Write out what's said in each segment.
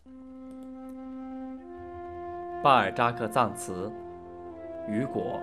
巴尔扎克葬词，雨果。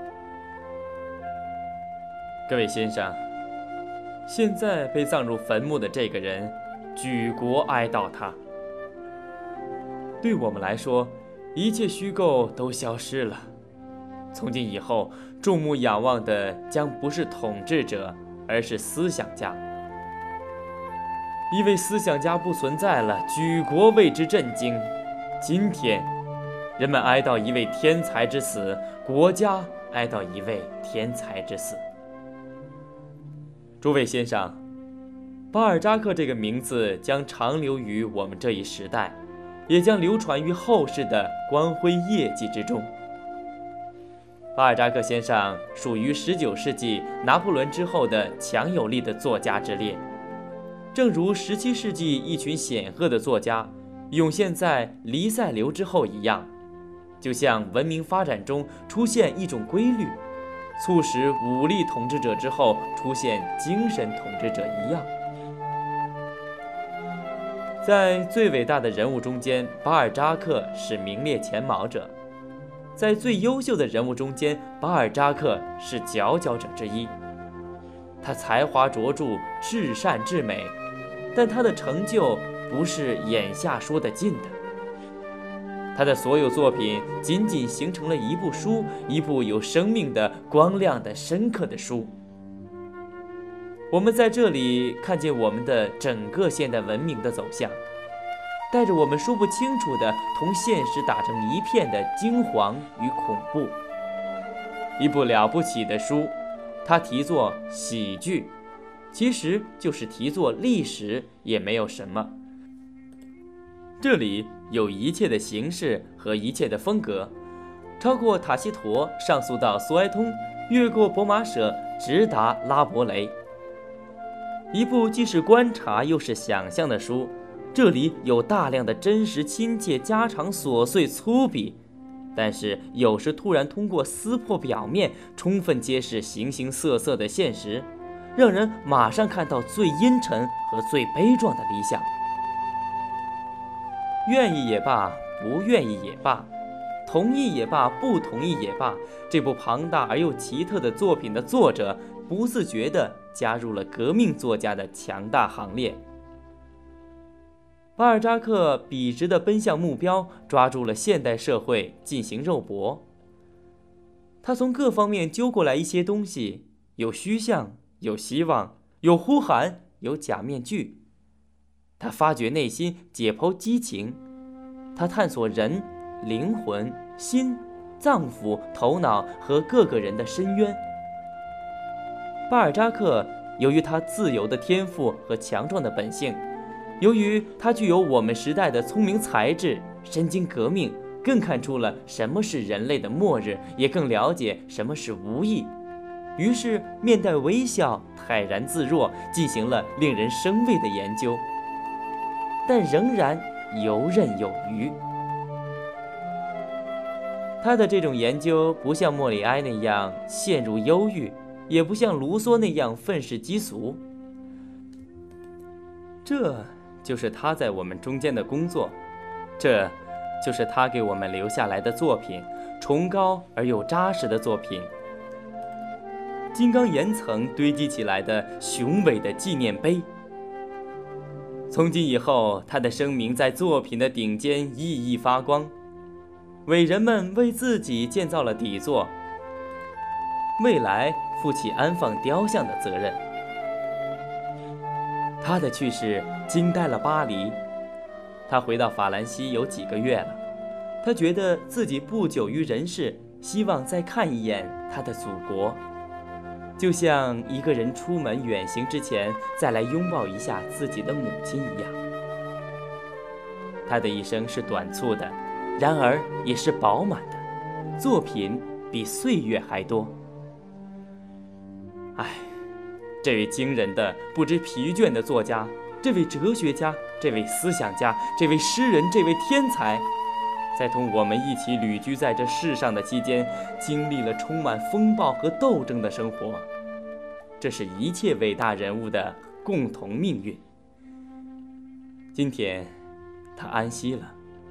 各位先生，现在被葬入坟墓的这个人，举国哀悼他。对我们来说，一切虚构都消失了。从今以后，众目仰望的将不是统治者，而是思想家。一位思想家不存在了，举国为之震惊。今天，人们哀悼一位天才之死，国家哀悼一位天才之死。诸位先生，巴尔扎克这个名字将长留于我们这一时代，也将流传于后世的光辉业绩之中。巴尔扎克先生属于19世纪拿破仑之后的强有力的作家之列，正如17世纪一群显赫的作家涌现在黎塞留之后一样，就像文明发展中出现一种规律，促使武力统治者之后出现精神统治者一样。在最伟大的人物中间，巴尔扎克是名列前茅者；在最优秀的人物中间，巴尔扎克是佼佼者之一。他才华卓著，至善至美，但他的成就不是眼下说得尽的。他的所有作品仅仅形成了一部书，一部有生命的、光亮的、深刻的书。我们在这里看见我们的整个现代文明的走向，带着我们说不清楚的同现实打成一片的惊惶与恐怖。一部了不起的书，它题作喜剧，其实就是题作历史，也没有什么。这里有一切的形式和一切的风格，超过塔西佗，上溯到苏埃通，越过博马舍，直达拉伯雷。一部既是观察又是想象的书，这里有大量的真实亲切、家常琐碎粗鄙，但是有时突然通过撕破表面，充分揭示形形色色的现实，让人马上看到最阴沉和最悲壮的理想。愿意也罢，不愿意也罢，同意也罢，不同意也罢，这部庞大而又奇特的作品的作者不自觉地加入了革命作家的强大行列。巴尔扎克笔直地奔向目标，抓住了现代社会进行肉搏。他从各方面揪过来一些东西，有虚像，有希望，有呼喊，有假面具。他发掘内心，解剖激情，他探索人、灵魂、心、脏腑、头脑和各个人的深渊。巴尔扎克由于他自由的天赋和强壮的本性，由于他具有我们时代的聪明才智，身经革命，更看出了什么是人类的末日，也更了解什么是无义。于是面带微笑，泰然自若，进行了令人生畏的研究，但仍然游刃有余。他的这种研究不像莫里埃那样陷入忧郁，也不像卢梭那样愤世嫉俗。这就是他在我们中间的工作，这就是他给我们留下来的作品，崇高而又扎实的作品，金刚岩层堆积起来的雄伟的纪念碑。从今以后，他的声名在作品的顶尖熠熠发光。伟人们为自己建造了底座，未来负起安放雕像的责任。他的去世惊呆了巴黎。他回到法兰西有几个月了，他觉得自己不久于人世，希望再看一眼他的祖国，就像一个人出门远行之前再来拥抱一下自己的母亲一样。他的一生是短促的，然而也是饱满的，作品比岁月还多。这位惊人的、不知疲倦的作家，这位哲学家，这位思想家，这位诗人，这位天才，在同我们一起旅居在这世上的期间，经历了充满风暴和斗争的生活。这是一切伟大人物的共同命运。今天他安息了，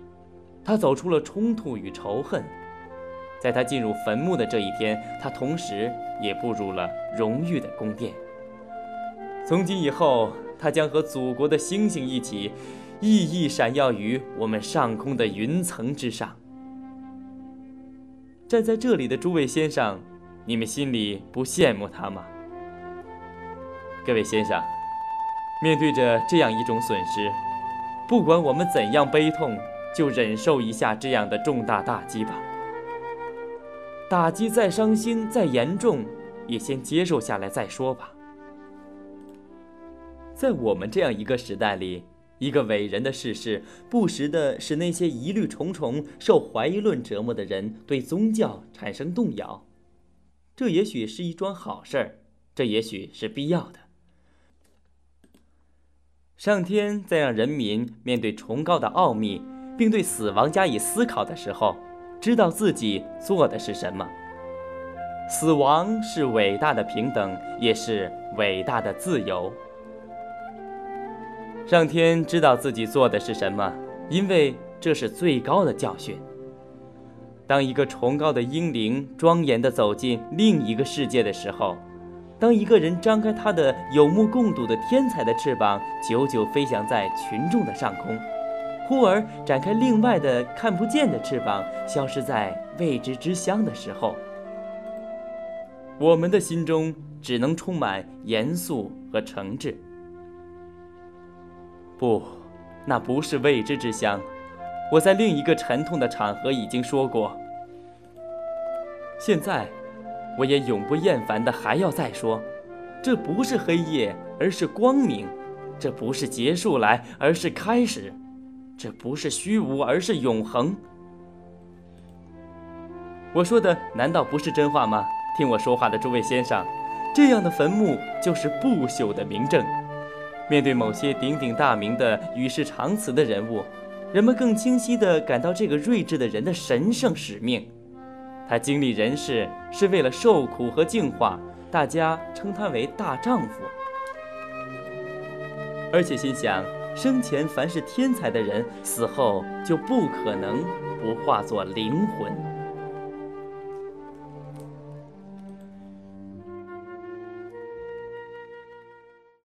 他走出了冲突与仇恨。在他进入坟墓的这一天，他同时也步入了荣誉的宫殿。从今以后，他将和祖国的星星一起，熠熠闪耀于我们上空的云层之上。站在这里的诸位先生，你们心里不羡慕他吗？各位先生，面对着这样一种损失，不管我们怎样悲痛，就忍受一下这样的重大打击吧。打击再伤心再严重，也先接受下来再说吧。在我们这样一个时代里，一个伟人的逝世，不时地使那些疑虑重重、受怀疑论折磨的人对宗教产生动摇。这也许是一桩好事儿，这也许是必要的。上天在让人民面对崇高的奥秘，并对死亡加以思考的时候，知道自己做的是什么。死亡是伟大的平等，也是伟大的自由。上天知道自己做的是什么，因为这是最高的教训。当一个崇高的英灵庄严地走进另一个世界的时候，当一个人张开他的有目共睹的天才的翅膀，久久飞翔在群众的上空，忽而展开另外的看不见的翅膀，消失在未知之乡的时候，我们的心中只能充满严肃和诚挚。不，那不是未知之乡。我在另一个沉痛的场合已经说过。现在，我也永不厌烦的还要再说，这不是黑夜，而是光明；这不是结束来，而是开始；这不是虚无，而是永恒。我说的难道不是真话吗？听我说话的诸位先生，这样的坟墓就是不朽的明证。面对某些鼎鼎大名的与世长辞的人物，人们更清晰地感到这个睿智的人的神圣使命。他经历人世是为了受苦和净化，大家称他为大丈夫。而且心想，生前凡是天才的人，死后就不可能不化作灵魂。